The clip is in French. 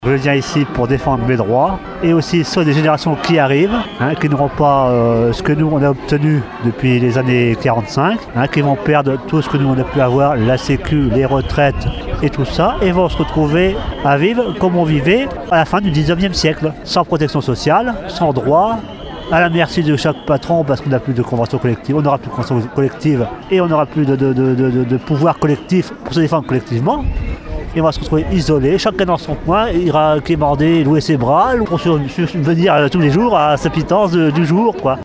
Je viens ici pour défendre mes droits et aussi ceux des générations qui arrivent, qui n'auront pas ce que nous on a obtenu depuis les années 45, qui vont perdre tout ce que nous on a pu avoir, la sécu, les retraites et tout ça, et vont se retrouver à vivre comme on vivait à la fin du 19e siècle, sans protection sociale, sans droit, à la merci de chaque patron parce qu'on n'a plus de convention collective, on n'aura plus de convention collective et on n'aura plus de pouvoir collectif pour se défendre collectivement. Et on va se retrouver isolé, chacun dans son coin, il ira quémander, louer ses bras, pour venir tous les jours à sa pitance du jour, quoi.